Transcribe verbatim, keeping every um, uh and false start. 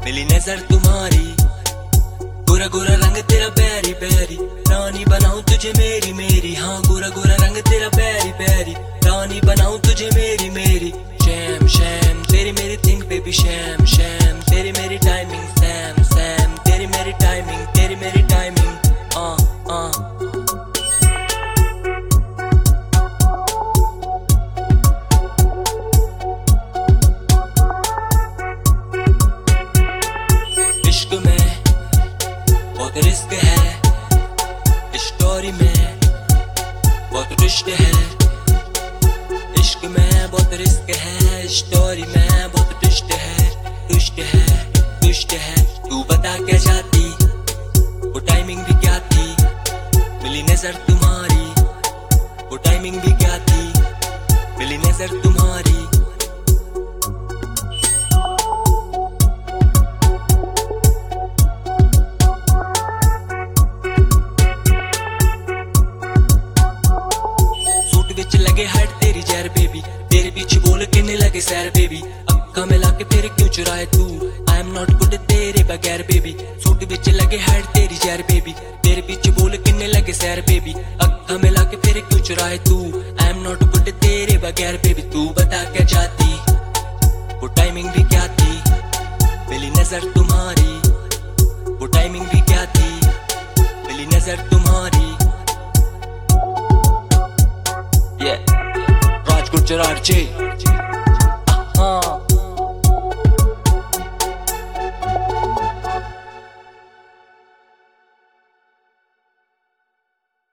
मिली नजर तुम्हारी, गोरा गोरा रंग तेरा बैरी बैरी, रानी बनाऊं तुझे मेरी मेरी। हाँ गोरा गोरा रंग तेरा बैरी बैरी, रानी बनाऊं तुझे मेरी मेरी। शैम शैम तेरी मेरी थिंक बेबी, शैम शैम तेरी मेरी टाइमिंग, सैम सैम तेरी मेरी टाइमिंग, तेरी मेरी टाइमिंग। आ आ इश्क में बहुत रिस्क है, स्टोरी में बहुत ट्विस्ट है। इश्क में बहुत रिस्क है, स्टोरी में बहुत ट्विस्ट है, ट्विस्ट है, ट्विस्ट है। तू बता क्या चाहती, वो टाइमिंग भी क्या थी, मिली नजर तुम्हारी, वो टाइमिंग भी क्या थी, मिली नजर तुम्हारी। विच लगे हाइट तेरी जहर बेबी, तेरे पीछे बोल किन्ने लगे सैर बेबी। अक्खा मिला के फिर क्यों चुराए तू, आई एम नॉट गुड तेरे बगैर बेबी। सूट विच लगे हाइट तेरी जहर बेबी, तेरे पीछे बोल किन्ने लगे सैर बेबी। अक्खा मिला के फिर क्यों चुराए तू, आई एम नॉट गुड तेरे बगैर बेबी। तू बता क्या चाहती, वो टाइमिंग भी क्या थी, मिली नजर तुम्हारी, वो टाइमिंग भी क्या थी, मिली नजर तुम्हारी। Yeah, Raj Gujarat J.